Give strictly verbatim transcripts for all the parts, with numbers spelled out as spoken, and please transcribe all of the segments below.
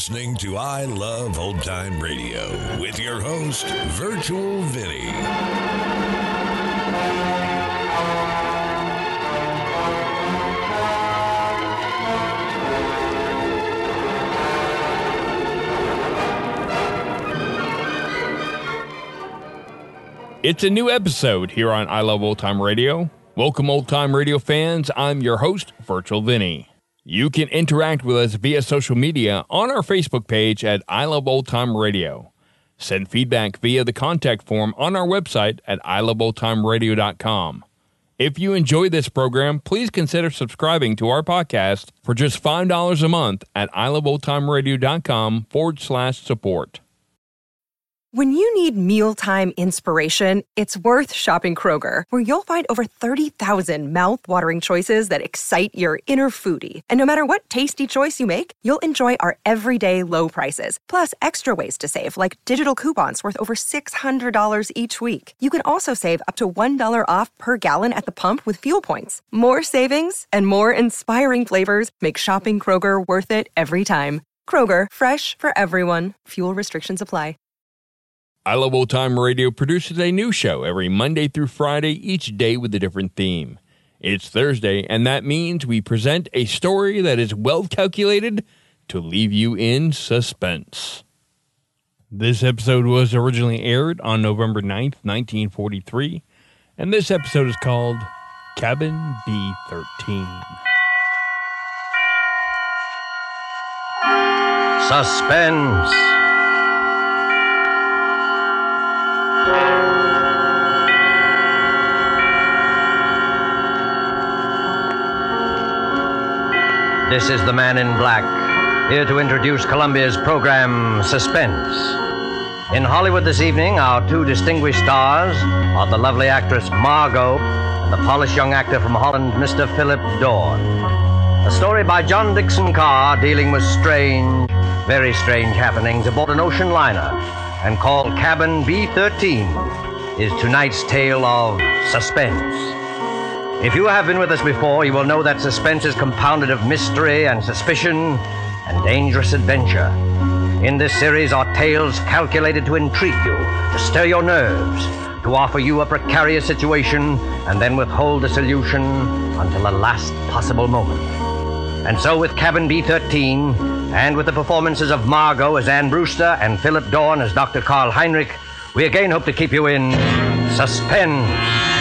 listening to I Love Old Time Radio with your host, Virtual Vinny. It's a new episode here on I Love Old Time Radio. Welcome, Old Time Radio fans. I'm your host, Virtual Vinny. You can interact with us via social media on our Facebook page at I Love Old Time Radio. Send feedback via the contact form on our website at i love old time radio dot com. If you enjoy this program, please consider subscribing to our podcast for just five dollars a month at i love old time radio dot com forward slash support. When you need mealtime inspiration, it's worth shopping Kroger, where you'll find over thirty thousand mouth-watering choices that excite your inner foodie. And no matter what tasty choice you make, you'll enjoy our everyday low prices, plus extra ways to save, like digital coupons worth over six hundred dollars each week. You can also save up to one dollar off per gallon at the pump with fuel points. More savings and more inspiring flavors make shopping Kroger worth it every time. Kroger, fresh for everyone. Fuel restrictions apply. I Love Old Time Radio produces a new show every Monday through Friday, each day with a different theme. It's Thursday, and that means we present a story that is well calculated to leave you in suspense. This episode was originally aired on November ninth, nineteen forty-three, and this episode is called Cabin B thirteen. Suspense. This is the Man in Black, here to introduce Columbia's program, Suspense. In Hollywood this evening, our two distinguished stars are the lovely actress Margot and the polished young actor from Holland, Mister Philip Dorn. A story by John Dixon Carr dealing with strange, very strange happenings aboard an ocean liner, and called Cabin B thirteen, is tonight's tale of suspense. If you have been with us before, you will know that suspense is compounded of mystery and suspicion and dangerous adventure. In this series are tales calculated to intrigue you, to stir your nerves, to offer you a precarious situation, and then withhold the solution until the last possible moment. And so with Cabin B thirteen, and with the performances of Margot as Anne Brewster and Philip Dorn as Doctor Karl Heinrich, we again hope to keep you in suspense.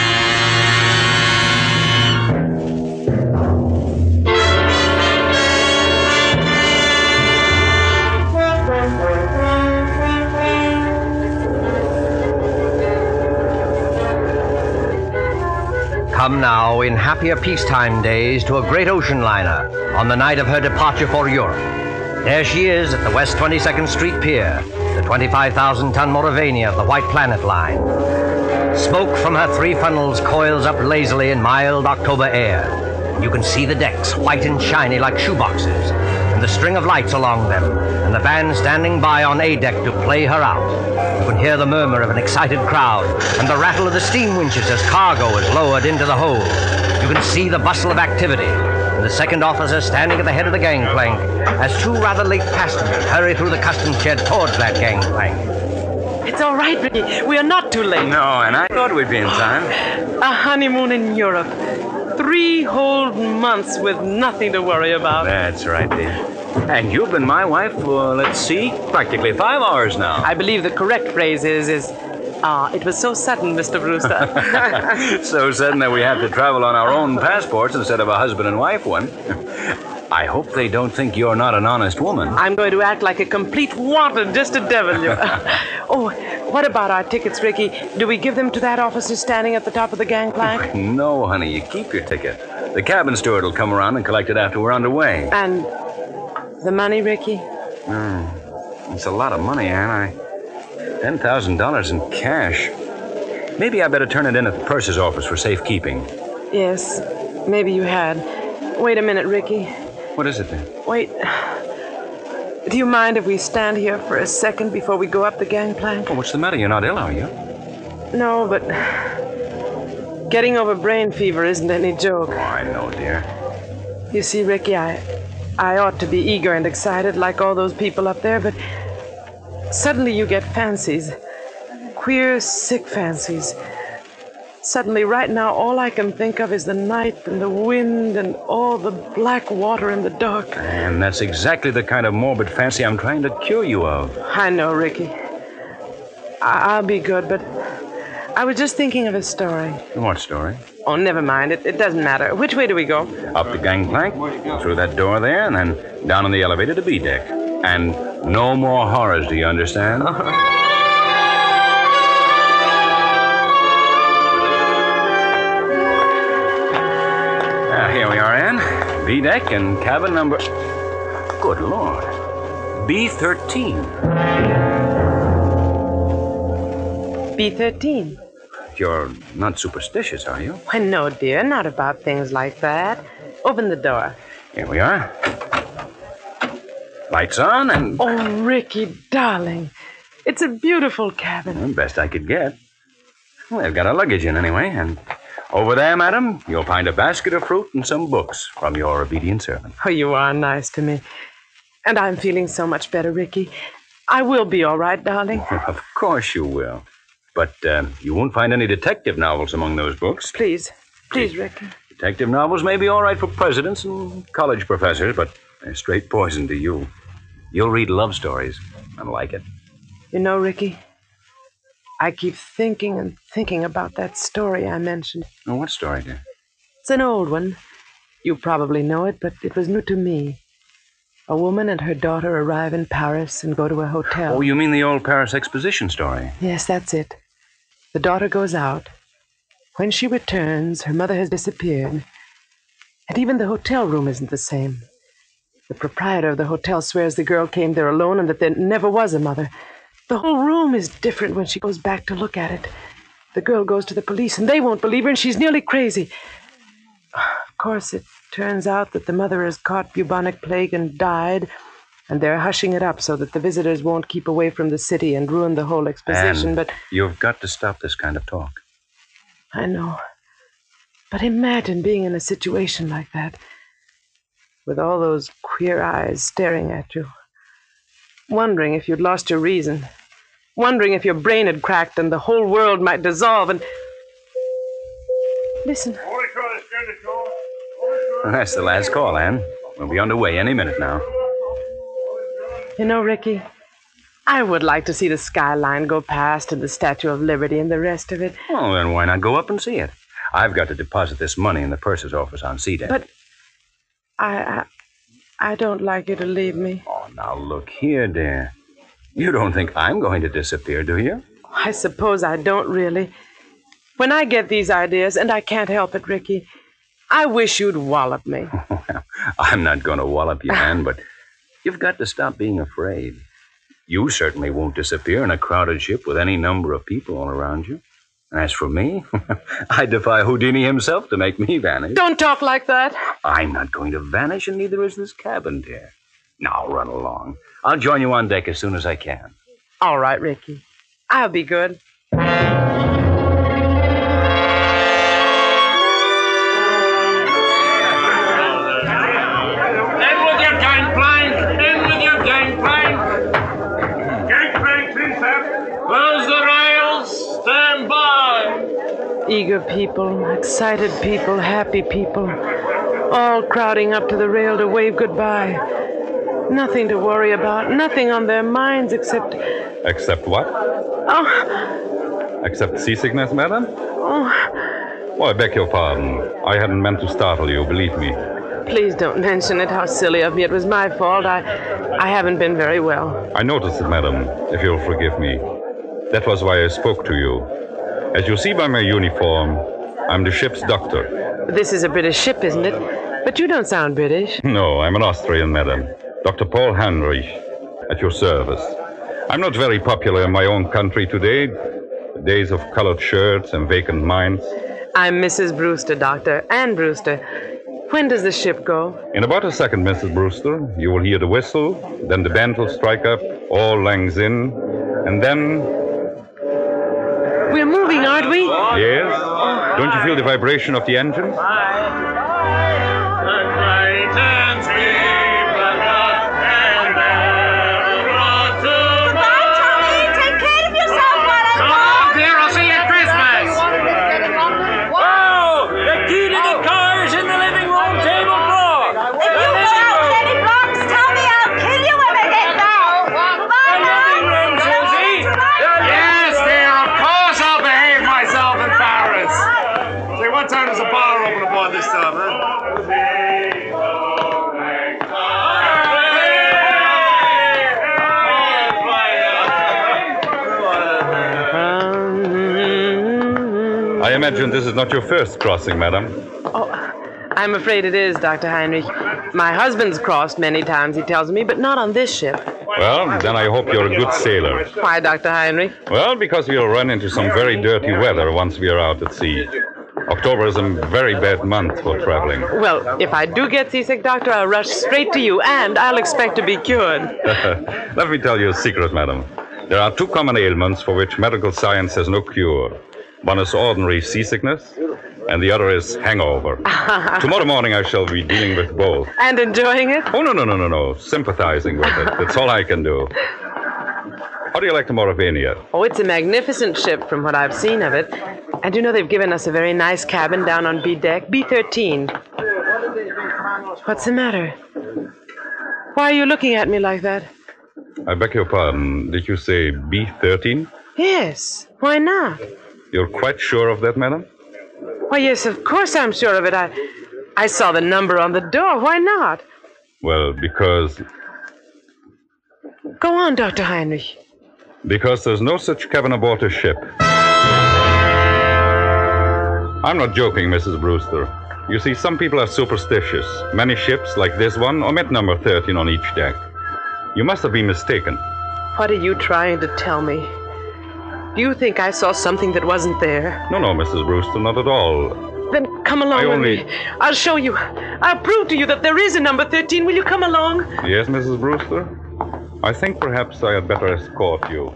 Come now, in happier peacetime days, to a great ocean liner on the night of her departure for Europe. There she is at the West twenty-second Street Pier, the twenty-five thousand ton Moravania of the White Planet Line. Smoke from her three funnels coils up lazily in mild October air. You can see the decks, white and shiny like shoeboxes, and the string of lights along them, and the band standing by on A deck to play her out. You can hear the murmur of an excited crowd, and the rattle of the steam winches as cargo is lowered into the hold. You can see the bustle of activity, and the second officer standing at the head of the gangplank as two rather late passengers hurry through the customs shed towards that gangplank. It's all right, Ricky. We are not too late. No, and I thought we'd be in time. A honeymoon in Europe. Three whole months with nothing to worry about. That's right, dear. And you've been my wife for, let's see, practically five hours now. I believe the correct phrase is, is, ah, it was so sudden, Mister Brewster. So sudden that we have to travel on our own passports instead of a husband and wife one. I hope they don't think you're not an honest woman. I'm going to act like a complete wanton just to devil you. Oh, what about our tickets, Ricky? Do we give them to that officer standing at the top of the gangplank? No, honey, you keep your ticket. The cabin steward will come around and collect it after we're underway. And the money, Ricky? Mm, it's a lot of money, Anne. I... ten thousand dollars in cash. Maybe I better turn it in at the purser's office for safekeeping. Yes, maybe you had. Wait a minute, Ricky. What is it then? Wait. Do you mind if we stand here for a second before we go up the gangplank? Oh, what's the matter? You're not ill, are you? No, but getting over brain fever isn't any joke. Oh, I know, dear. You see, Ricky, I I ought to be eager and excited like all those people up there, but suddenly you get fancies. Queer, sick fancies. Suddenly, right now, all I can think of is the night and the wind and all the black water in the dark. And that's exactly the kind of morbid fancy I'm trying to cure you of. I know, Ricky. I- I'll be good, but I was just thinking of a story. What story? Oh, never mind. It, it doesn't matter. Which way do we go? Up the gangplank, through that door there, and then down on the elevator to B deck. And no more horrors, do you understand? Now, here we are, Ann. B deck and cabin number... Good Lord. B thirteen. B thirteen. You're not superstitious, are you? Why, no, dear. Not about things like that. Open the door. Here we are. Lights on and... Oh, Ricky, darling. It's a beautiful cabin. Well, best I could get. Well, they've got our luggage in anyway, and over there, madam, you'll find a basket of fruit and some books from your obedient servant. Oh, you are nice to me. And I'm feeling so much better, Ricky. I will be all right, darling. Of course you will. But uh, you won't find any detective novels among those books. Please. Please, Ricky. Detective novels may be all right for presidents and college professors, but they're straight poison to you. You'll read love stories and like it. You know, Ricky, I keep thinking and thinking about that story I mentioned. Oh, what story, dear? It's an old one. You probably know it, but it was new to me. A woman and her daughter arrive in Paris and go to a hotel. Oh, you mean the old Paris Exposition story? Yes, that's it. The daughter goes out. When she returns, her mother has disappeared. And even the hotel room isn't the same. The proprietor of the hotel swears the girl came there alone and that there never was a mother. The whole room is different when she goes back to look at it. The girl goes to the police, and they won't believe her, and she's nearly crazy. Of course, it turns out that the mother has caught bubonic plague and died, and they're hushing it up so that the visitors won't keep away from the city and ruin the whole exposition, Anne, but... You've got to stop this kind of talk. I know. But imagine being in a situation like that, with all those queer eyes staring at you, wondering if you'd lost your reason, wondering if your brain had cracked and the whole world might dissolve and... Listen. Well, that's the last call, Anne. We'll be underway any minute now. You know, Ricky, I would like to see the skyline go past and the Statue of Liberty and the rest of it. Oh, then why not go up and see it? I've got to deposit this money in the purser's office on C deck. But I, I, I don't like you to leave me. Oh, now look here, dear. You don't think I'm going to disappear, do you? I suppose I don't really. When I get these ideas, and I can't help it, Ricky, I wish you'd wallop me. Well, I'm not going to wallop you, Anne, but you've got to stop being afraid. You certainly won't disappear in a crowded ship with any number of people all around you. And as for me, I defy Houdini himself to make me vanish. Don't talk like that. I'm not going to vanish, and neither is this cabin, dear. Now, run along. I'll join you on deck as soon as I can. All right, Ricky. I'll be good. Eager people, excited people, happy people, all crowding up to the rail to wave goodbye. Nothing to worry about, nothing on their minds except... Except what? Oh. Except seasickness, madam? Oh. Oh, I beg your pardon. I hadn't meant to startle you, believe me. Please don't mention it. How silly of me. It was my fault. I, I haven't been very well. I noticed it, madam, if you'll forgive me. That was why I spoke to you. As you see by my uniform, I'm the ship's doctor. This is a British ship, isn't it? But you don't sound British. No, I'm an Austrian, madam. Doctor Paul Heinrich, at your service. I'm not very popular in my own country today. The days of colored shirts and vacant minds. I'm Missus Brewster, Doctor. Ann Brewster. When does the ship go? In about a second, Missus Brewster. You will hear the whistle, then the band will strike up, all langs in, and then... We're moving, aren't we? Yes? Don't you feel the vibration of the engine? The great and bar open aboard this time, huh? I imagine this is not your first crossing, madam. Oh, I'm afraid it is, Doctor Heinrich. My husband's crossed many times, he tells me, but not on this ship. Well, then I hope you're a good sailor. Why, Doctor Heinrich? Well, because we'll run into some very dirty weather once we are out at sea. October is a very bad month for traveling. Well, if I do get seasick, Doctor, I'll rush straight to you, and I'll expect to be cured. Let me tell you a secret, madam. There are two common ailments for which medical science has no cure. One is ordinary seasickness, and the other is hangover. Tomorrow morning I shall be dealing with both. And enjoying it? Oh, no, no, no, no, no. Sympathizing with it. That's all I can do. How do you like the Mauravania? Oh, it's a magnificent ship from what I've seen of it. And you know they've given us a very nice cabin down on B deck, B thirteen. What's the matter? Why are you looking at me like that? I beg your pardon. Did you say B thirteen? Yes. Why not? You're quite sure of that, madam? Why, yes, of course I'm sure of it. I, I saw the number on the door. Why not? Well, because... Go on, Doctor Heinrich. Because there's no such cabin aboard a ship. I'm not joking, Missus Brewster. You see, some people are superstitious. Many ships, like this one, omit number thirteen on each deck. You must have been mistaken. What are you trying to tell me? Do you think I saw something that wasn't there? No, no, Missus Brewster, not at all. Then come along I with only... me. I'll show you. I'll prove to you that there is a number thirteen. Will you come along? Yes, Missus Brewster? I think perhaps I had better escort you.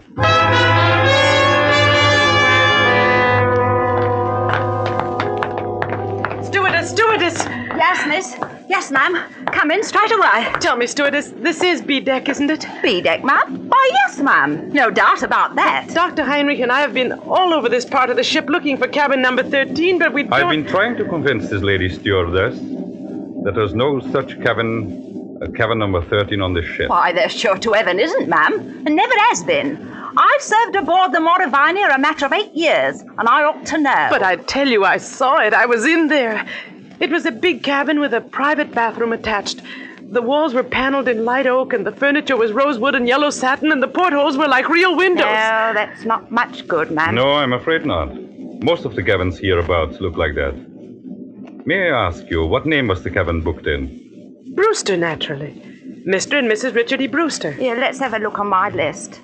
Stewardess, stewardess! Yes, miss. Yes, ma'am. Come in straight away. Tell me, stewardess, this is B deck, isn't it? B deck, ma'am? Why, yes, ma'am. No doubt about that. Doctor Heinrich and I have been all over this part of the ship looking for cabin number thirteen, but we don't... I've been trying to convince this lady stewardess that there's no such cabin, uh, cabin number thirteen on this ship. Why, there sure to heaven isn't, ma'am. And never has been. I've served aboard the Mauravania a matter of eight years, and I ought to know. But I tell you, I saw it. I was in there. It was a big cabin with a private bathroom attached. The walls were paneled in light oak, and the furniture was rosewood and yellow satin, and the portholes were like real windows. No, that's not much good, ma'am. No, I'm afraid not. Most of the cabins hereabouts look like that. May I ask you, what name was the cabin booked in? Brewster, naturally. Mister and Missus Richard E. Brewster. Here, let's have a look on my list.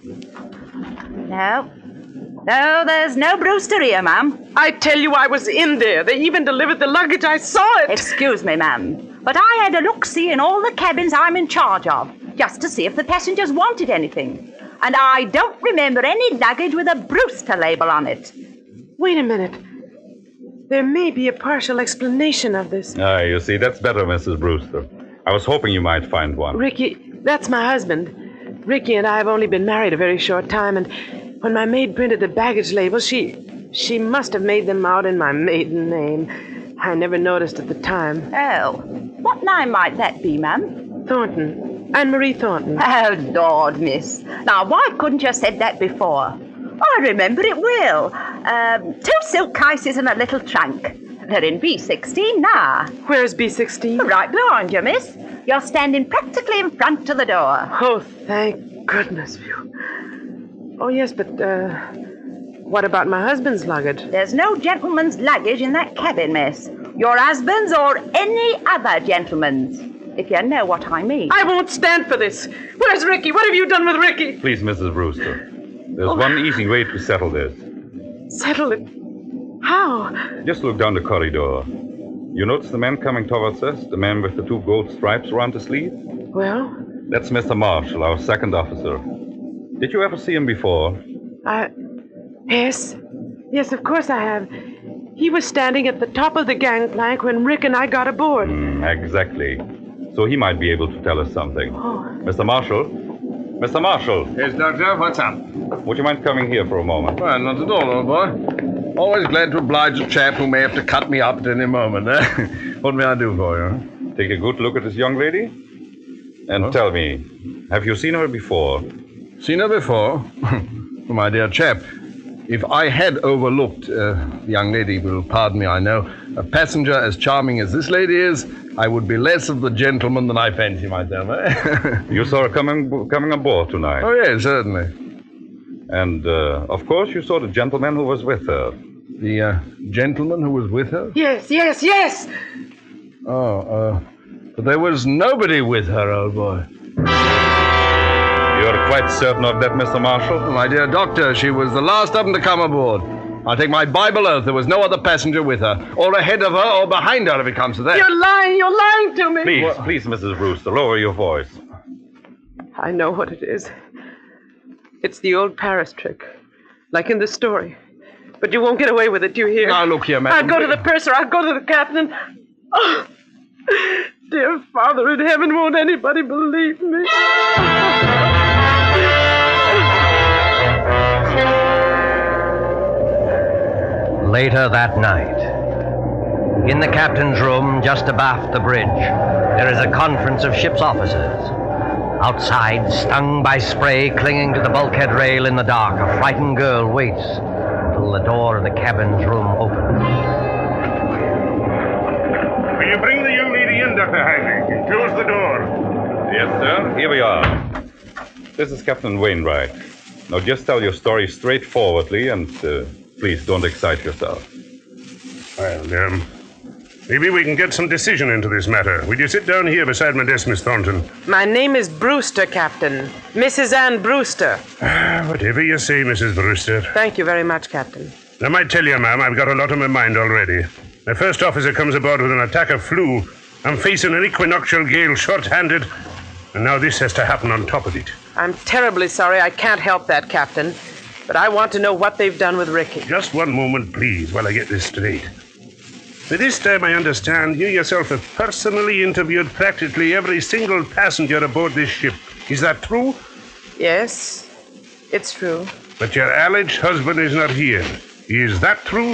No. No, there's no Brewster here, ma'am. I tell you, I was in there. They even delivered the luggage. I saw it. Excuse me, ma'am, but I had a look-see in all the cabins I'm in charge of, just to see if the passengers wanted anything. And I don't remember any luggage with a Brewster label on it. Wait a minute. There may be a partial explanation of this. Ah, you see, that's better, Missus Brewster. I was hoping you might find one. Ricky, that's my husband. Ricky and I have only been married a very short time, and when my maid printed the baggage labels, she she must have made them out in my maiden name. I never noticed at the time. Oh, what name might that be, ma'am? Thornton. Anne-Marie Thornton. Oh, Lord, miss. Now, why couldn't you have said that before? I remember it well. Um, two silk cases and a little trunk. They're in B sixteen now. Where's B sixteen? Right behind you, miss. You're standing practically in front of the door. Oh, thank goodness. Phew. Oh, yes, but, uh, what about my husband's luggage? There's no gentleman's luggage in that cabin, miss. Your husband's or any other gentleman's, if you know what I mean. I won't stand for this. Where's Ricky? What have you done with Ricky? Please, Missus Brewster. There's oh. one easy way to settle this. Settle it? How? Just look down the corridor. You notice the man coming towards us? The man with the two gold stripes around his sleeve? Well? That's Mister Marshall, our second officer. Did you ever see him before? I... Yes. Yes, of course I have. He was standing at the top of the gangplank when Rick and I got aboard. Mm, exactly. So he might be able to tell us something. Oh. Mister Marshall? Mister Marshall? Yes, Doctor, what's up? Would you mind coming here for a moment? Well, not at all, old boy. Always glad to oblige a chap who may have to cut me up at any moment. Eh? What may I do for you? Take a good look at this young lady. And oh. tell me, have you seen her before? Seen her before? My dear chap, if I had overlooked, uh, the young lady will pardon me, I know, a passenger as charming as this lady is, I would be less of the gentleman than I fancy myself. Eh? You saw her coming coming aboard tonight. Oh, yes, certainly. And, uh, of course, you saw the gentleman who was with her. The uh, gentleman who was with her? Yes, yes, yes! Oh, uh, but there was nobody with her, old boy. You're quite certain of that, Mister Marshall? My dear doctor, she was the last of them to come aboard. I'll take my Bible oath there was no other passenger with her, or ahead of her, or behind her, if it comes to that. You're lying, you're lying to me. Please, what? please, Missus Brewster, lower your voice. I know what it is. It's the old Paris trick, like in the story. But you won't get away with it, do you hear? Now, look here, madam. I'll go to the purser, I'll go to the captain. Oh, dear Father in heaven, won't anybody believe me? Later that night, in the captain's room just abaft the bridge, there is a conference of ship's officers. Outside, stung by spray clinging to the bulkhead rail in the dark, a frightened girl waits until the door of the cabin's room opens. Will you bring the young lady in, Doctor Heinrich, and close the door? Yes, sir. Here we are. This is Captain Wainwright. Now, just tell your story straightforwardly, and uh, please don't excite yourself. Well, um, maybe we can get some decision into this matter. Will you sit down here beside my desk, Miss Thornton? My name is Brewster, Captain. Missus Ann Brewster. Ah, whatever you say, Missus Brewster. Thank you very much, Captain. I might tell you, ma'am, I've got a lot on my mind already. My first officer comes aboard with an attack of flu. I'm facing an equinoctial gale short-handed, and now this has to happen on top of it. I'm terribly sorry I can't help that, Captain. But I want to know what they've done with Ricky. Just one moment, please, while I get this straight. By this time, I understand you yourself have personally interviewed practically every single passenger aboard this ship. Is that true? Yes, it's true. But your alleged husband is not here. Is that true?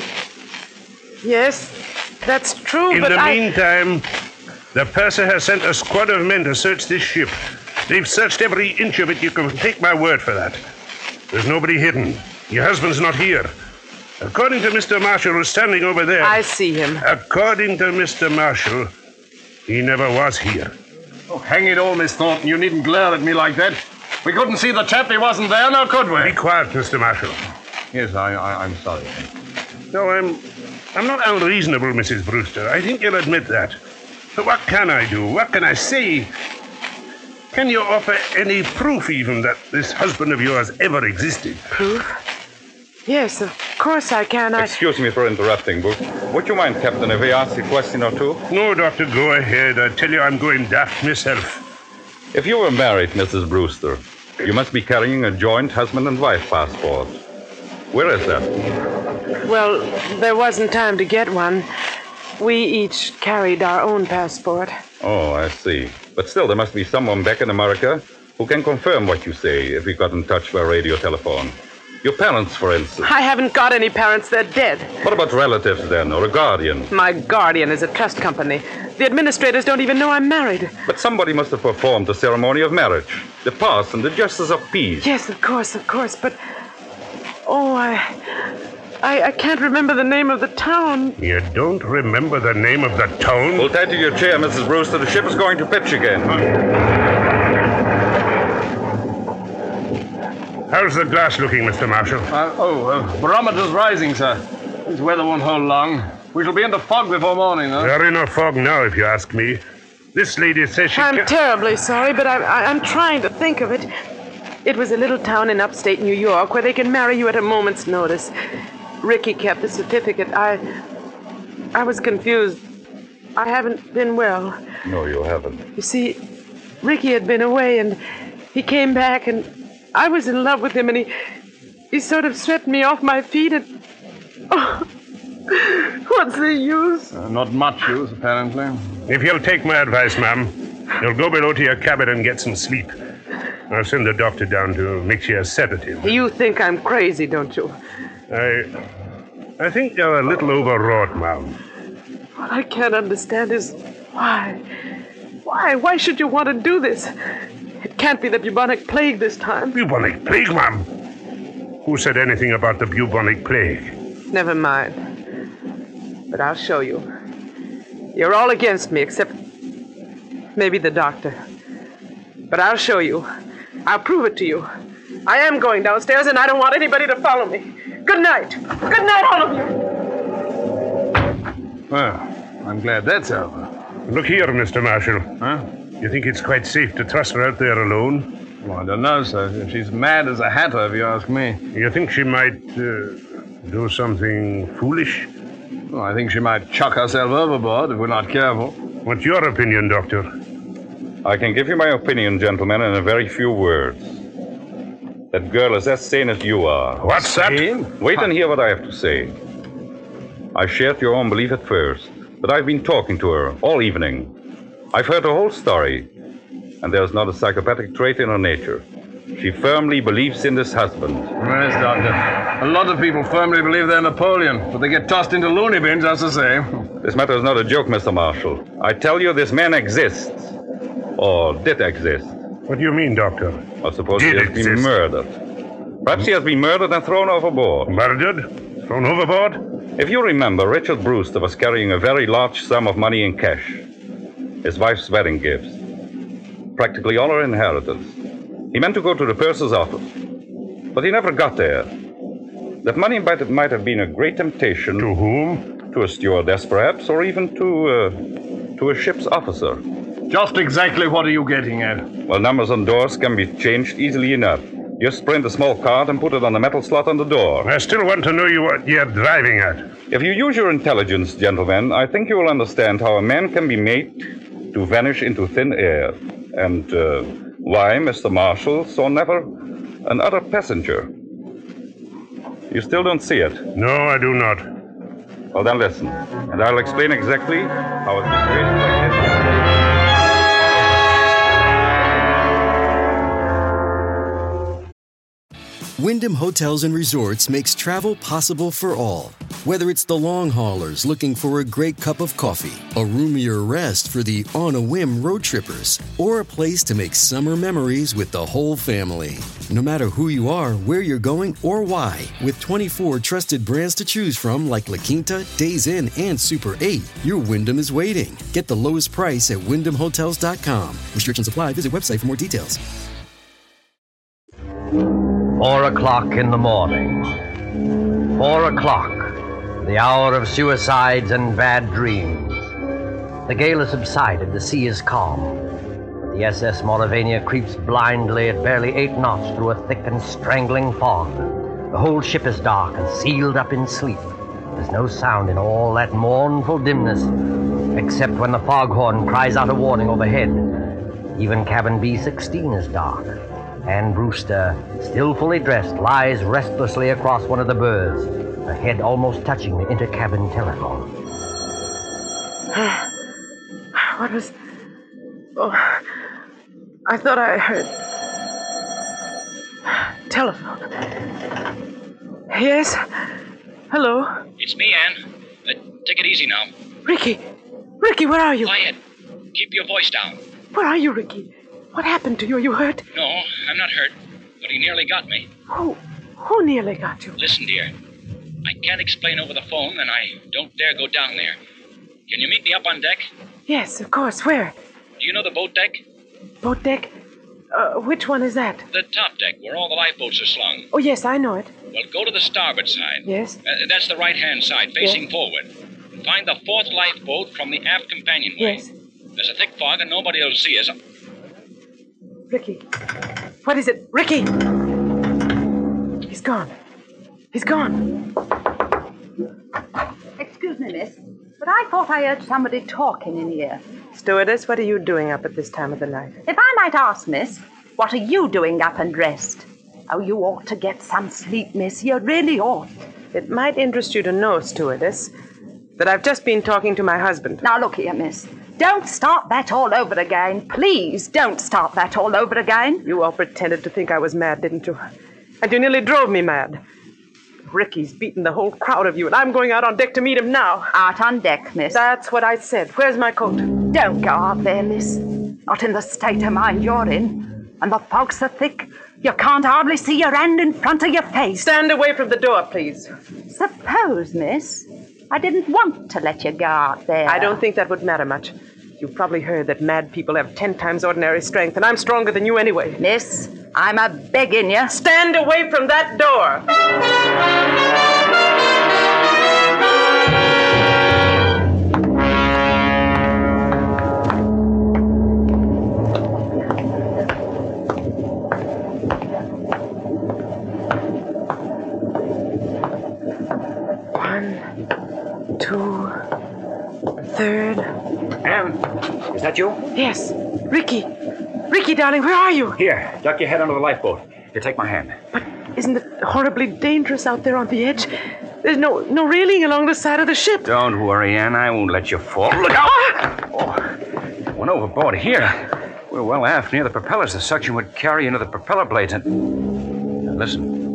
Yes, that's true, In but the I... meantime, the purser has sent a squad of men to search this ship. They've searched every inch of it. You can take my word for that. There's nobody hidden. Your husband's not here. According to Mister Marshall, who's standing over there... I see him. According to Mister Marshall, he never was here. Oh, hang it all, Miss Thornton. You needn't glare at me like that. We couldn't see the chap. He wasn't there, now could we? Be quiet, Mister Marshall. Yes, I, I, I'm sorry. No, I'm... I'm not unreasonable, Missus Brewster. I think you'll admit that. But what can I do? What can I say? Can you offer any proof, even, that this husband of yours ever existed? Proof? Yes, of course I can. I... Excuse me for interrupting, but would you mind, Captain, if we ask a question or two? No, Doctor, go ahead. I tell you, I'm going daft myself. If you were married, Missus Brewster, you must be carrying a joint husband and wife passport. Where is that? Well, there wasn't time to get one. We each carried our own passport. Oh, I see. But still, there must be someone back in America who can confirm what you say if we got in touch by radio telephone. Your parents, for instance. I haven't got any parents. They're dead. What about relatives, then, or a guardian? My guardian is a trust company. The administrators don't even know I'm married. But somebody must have performed the ceremony of marriage. The parson, the justice of peace. Yes, of course, of course, but... Oh, I... I, I can't remember the name of the town. You don't remember the name of the town? Hold tight to your chair, Missus Brewster. The ship is going to pitch again. How's the glass looking, Mister Marshall? Uh, oh, uh, barometer's rising, sir. This weather won't hold long. We shall be into fog before morning, though. There ain't no fog now, if you ask me. This lady says she I'm can't... terribly sorry, but I, I, I'm trying to think of it. It was a little town in upstate New York where they can marry you at a moment's notice. Ricky kept the certificate. I... I was confused. I haven't been well. No, you haven't. You see, Ricky had been away, and he came back, and I was in love with him, and he... He sort of swept me off my feet, and... Oh, what's the use? Uh, not much use, apparently. If you'll take my advice, ma'am, you'll go below to your cabin and get some sleep. I'll send the doctor down to mix you a sedative. You think I'm crazy, don't you? I... I think you're a little overwrought, ma'am. What I can't understand is why. Why? Why should you want to do this? It can't be the bubonic plague this time. Bubonic plague, ma'am? Who said anything about the bubonic plague? Never mind. But I'll show you. You're all against me, except maybe the doctor. But I'll show you. I'll prove it to you. I am going downstairs, and I don't want anybody to follow me. Good night. Good night, all of you. Well, I'm glad that's over. Look here, Mister Marshall. Huh? You think it's quite safe to trust her out there alone? Well, I don't know, sir. She's mad as a hatter, if you ask me. You think she might uh, do something foolish? Well, I think she might chuck herself overboard if we're not careful. What's your opinion, Doctor? I can give you my opinion, gentlemen, in a very few words. That girl is as sane as you are. What's Sane? that? Wait and hear what I have to say. I shared your own belief at first, but I've been talking to her all evening. I've heard her whole story, and there's not a psychopathic trait in her nature. She firmly believes in this husband. Yes, Doctor. A lot of people firmly believe they're Napoleon, but they get tossed into loony bins, that's the same. This matter is not a joke, Mister Marshall. I tell you, this man exists. Or did exist. What do you mean, Doctor? I suppose Did he has exist. been murdered. Perhaps he has been murdered and thrown overboard. Murdered? Thrown overboard? If you remember, Richard Brewster was carrying a very large sum of money in cash. His wife's wedding gifts. Practically all her inheritance. He meant to go to the purser's office. But he never got there. That money might, might have been a great temptation. To whom? To a stewardess, perhaps, or even to, uh, to a ship's officer. Just exactly what are you getting at? Well, numbers on doors can be changed easily enough. Just print a small card and put it on the metal slot on the door. I still want to know you what you're driving at. If you use your intelligence, gentlemen, I think you will understand how a man can be made to vanish into thin air. And uh, why Mister Marshall saw never another passenger. You still don't see it? No, I do not. Well, then listen, and I'll explain exactly how a situation like this... Wyndham Hotels and Resorts makes travel possible for all. Whether it's the long haulers looking for a great cup of coffee, a roomier rest for the on-a-whim road trippers, or a place to make summer memories with the whole family. No matter who you are, where you're going, or why, with twenty-four trusted brands to choose from like La Quinta, Days Inn, and Super eight, your Wyndham is waiting. Get the lowest price at wyndham hotels dot com. Restrictions apply. Visit website for more details. Four o'clock in the morning. Four o'clock, the hour of suicides and bad dreams. The gale has subsided, the sea is calm. The S S Mauravania creeps blindly at barely eight knots through a thick and strangling fog. The whole ship is dark and sealed up in sleep. There's no sound in all that mournful dimness, except when the foghorn cries out a warning overhead. Even cabin B sixteen is dark. Anne Brewster, still fully dressed, lies restlessly across one of the berths, her head almost touching the intercabin telephone. What was... Oh, I thought I heard... Telephone. Yes? Hello? It's me, Anne. Uh, take it easy now. Ricky! Ricky, where are you? Quiet. Keep your voice down. Where are you, Ricky? What happened to you? Are you hurt? No, I'm not hurt, but he nearly got me. Who? Who nearly got you? Listen, dear. I can't explain over the phone, and I don't dare go down there. Can you meet me up on deck? Yes, of course. Where? Do you know the boat deck? Boat deck? Uh, which one is that? The top deck, where all the lifeboats are slung. Oh, yes, I know it. Well, go to the starboard side. Yes? Uh, that's the right-hand side, facing yes. forward. Find the fourth lifeboat from the aft companionway. Yes. There's a thick fog, and nobody will see us. Ricky. What is it? Ricky! He's gone. He's gone. Excuse me, miss, but I thought I heard somebody talking in here. Stewardess, what are you doing up at this time of the night? If I might ask, miss, what are you doing up and dressed? Oh, you ought to get some sleep, miss. You really ought. It might interest you to know, stewardess, that I've just been talking to my husband. Now, look here, miss. Don't start that all over again. Please don't start that all over again. You all pretended to think I was mad, didn't you? And you nearly drove me mad. Ricky's beaten the whole crowd of you, and I'm going out on deck to meet him now. Out on deck, miss? That's what I said. Where's my coat? Don't go out there, miss. Not in the state of mind you're in. And the fog's so thick, You can't hardly see your hand in front of your face. Stand away from the door, please. Suppose, miss, I didn't want to let you go out there. I don't think that would matter much. You've probably heard that mad people have ten times ordinary strength, and I'm stronger than you anyway. Miss, I'm a begging you. Stand away from that door. One, two, third. Anne, is that you? Yes. Ricky. Ricky, darling, where are you? Here, duck your head under the lifeboat. Here, take my hand. But isn't it horribly dangerous out there on the edge? There's no no railing along the side of the ship. Don't worry, Anne. I won't let you fall. Look out! Oh, went overboard here. We're well aft near the propellers. The suction would carry into the propeller blades and... Now, listen.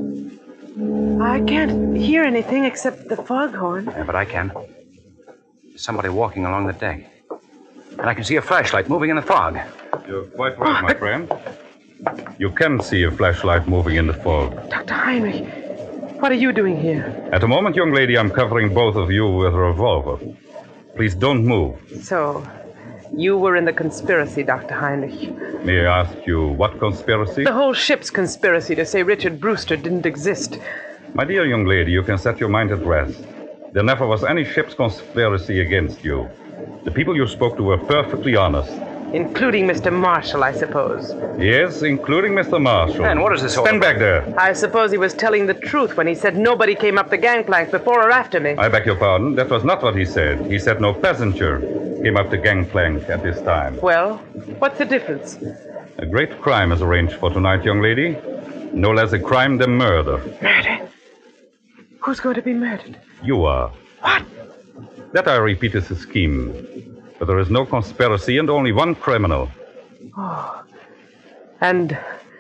I can't hear anything except the foghorn. Yeah, but I can. There's somebody walking along the deck. And I can see a flashlight moving in the fog. You're quite right, my friend. You can see a flashlight moving in the fog. Doctor Heinrich, what are you doing here? At the moment, young lady, I'm covering both of you with a revolver. Please don't move. So, you were in the conspiracy, Doctor Heinrich. May I ask you, what conspiracy? The whole ship's conspiracy to say Richard Brewster didn't exist. My dear young lady, you can set your mind at rest. There never was any ship's conspiracy against you. The people you spoke to were perfectly honest. Including Mister Marshall, I suppose. Yes, including Mister Marshall. And what is this all Stand about? back there. I suppose he was telling the truth when he said nobody came up the gangplank before or after me. I beg your pardon. That was not what he said. He said no passenger came up the gangplank at this time. Well, what's the difference? A great crime is arranged for tonight, young lady. No less a crime than murder. Murder? Who's going to be murdered? You are. What? That, I repeat, is a scheme. But there is no conspiracy and only one criminal. Oh. And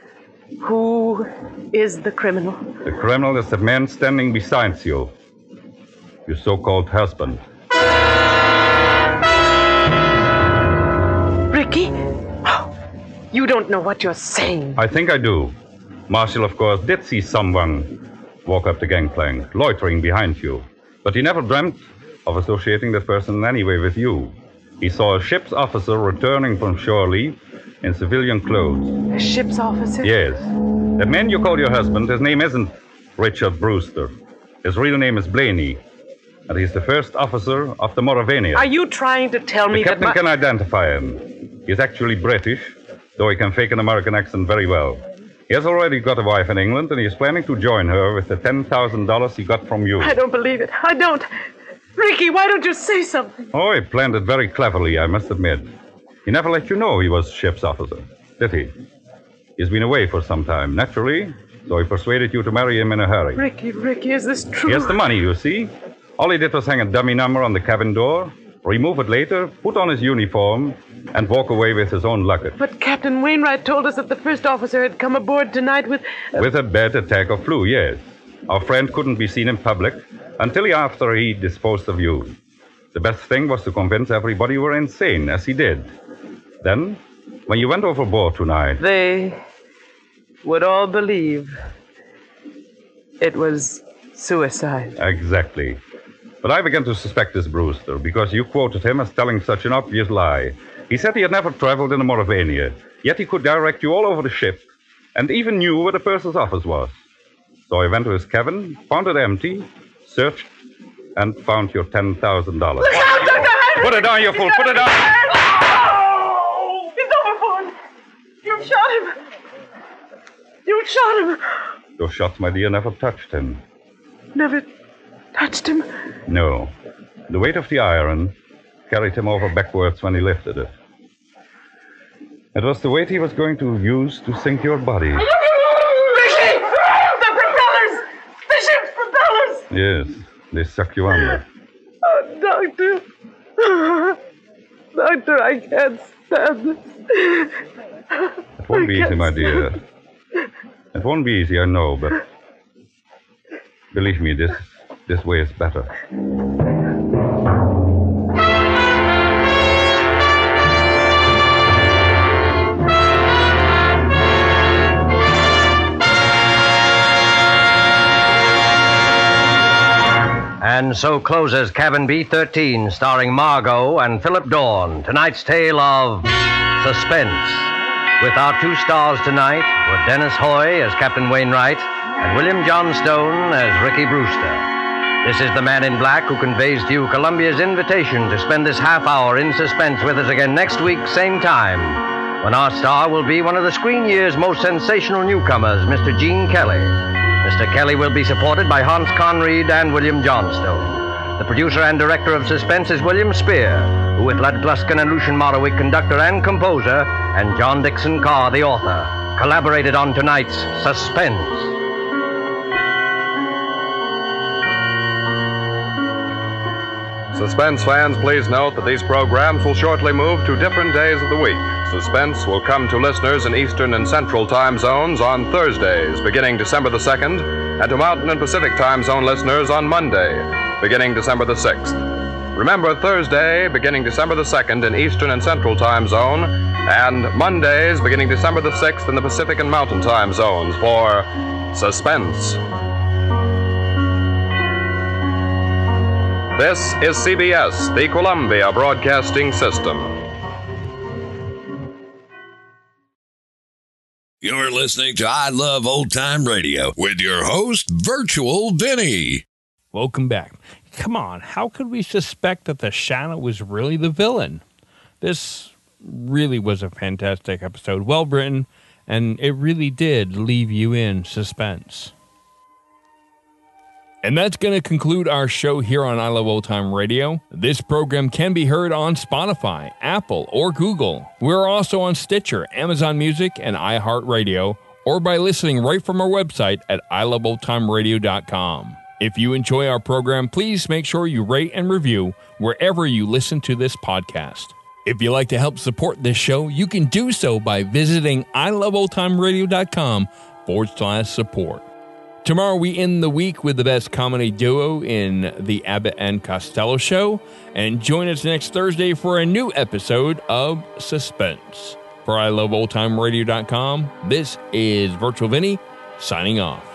who is the criminal? The criminal is the man standing beside you. Your so-called husband. Ricky? Oh, you don't know what you're saying. I think I do. Marshall, of course, did see someone walk up the gangplank, loitering behind you. But he never dreamt of associating that person in any way with you. He saw a ship's officer returning from shore leave in civilian clothes. A ship's officer? Yes. The man you call your husband, his name isn't Richard Brewster. His real name is Blaney. And he's the first officer of the Mauravania. Are you trying to tell me the captain that my... can identify him. He's actually British, though he can fake an American accent very well. He has already got a wife in England, and he is planning to join her with the ten thousand dollars he got from you. I don't believe it. I don't. Ricky, why don't you say something? Oh, he planned it very cleverly, I must admit. He never let you know he was ship's officer, did he? He's been away for some time, naturally, so he persuaded you to marry him in a hurry. Ricky, Ricky, is this true? He has the money, you see. All he did was hang a dummy number on the cabin door, remove it later, put on his uniform, and walk away with his own luggage. But Captain Wainwright told us that the first officer had come aboard tonight with... Uh... With a bad attack of flu, yes. Our friend couldn't be seen in public until after he disposed of you. The best thing was to convince everybody you were insane, as he did. Then, when you went overboard tonight... They would all believe it was suicide. Exactly. But I began to suspect this Brewster, because you quoted him as telling such an obvious lie. He said he had never traveled in the Mauravania, yet he could direct you all over the ship, and even knew where the purser's office was. So I went to his cabin, found it empty, searched, and found your ten thousand dollars. Look out, Doctor Henry! Put it down, you fool! Put it down! Oh! He's overboard! You shot him! You shot him! Those shots, my dear, never touched him. Never touched him? No. The weight of the iron carried him over backwards when he lifted it. It was the weight he was going to use to sink your body. Yes, they suck you under. Oh, Doctor. Doctor, I can't stand this. It won't be easy, my dear. It won't be easy, I know, but believe me, this this way is better. And so closes Cabin B thirteen, starring Margot and Philip Dorn. Tonight's tale of suspense. With our two stars tonight were Dennis Hoy as Captain Wainwright and William Johnstone as Ricky Brewster. This is the Man in Black who conveys to you Columbia's invitation to spend this half hour in suspense with us again next week, same time, when our star will be one of the screen year's most sensational newcomers, Mister Gene Kelly. Mister Kelly will be supported by Hans Conried and William Johnstone. The producer and director of Suspense is William Spear, who with Lud Gluskin and Lucian Morawick, conductor and composer, and John Dixon Carr, the author, collaborated on tonight's Suspense. Suspense fans, please note that these programs will shortly move to different days of the week. Suspense will come to listeners in Eastern and Central time zones on Thursdays, beginning December the second, and to Mountain and Pacific time zone listeners on Monday, beginning December the sixth. Remember, Thursday, beginning December the second in Eastern and Central time zone, and Mondays, beginning December the sixth in the Pacific and Mountain time zones for Suspense. This is C B S, the Columbia Broadcasting System. You're listening to I Love Old Time Radio with your host, Virtual Vinny. Welcome back. Come on, how could we suspect that the Shadow was really the villain? This really was a fantastic episode, well written, and it really did leave you in suspense. And that's going to conclude our show here on I Love Old Time Radio. This program can be heard on Spotify, Apple, or Google. We're also on Stitcher, Amazon Music, and iHeartRadio, or by listening right from our website at i love old time radio dot com. If you enjoy our program, please make sure you rate and review wherever you listen to this podcast. If you'd like to help support this show, you can do so by visiting i love old time radio dot com forward slash support. Tomorrow we end the week with the best comedy duo in the Abbott and Costello Show, and join us next Thursday for a new episode of Suspense. For i love old time radio dot com, this is Virtual Vinny signing off.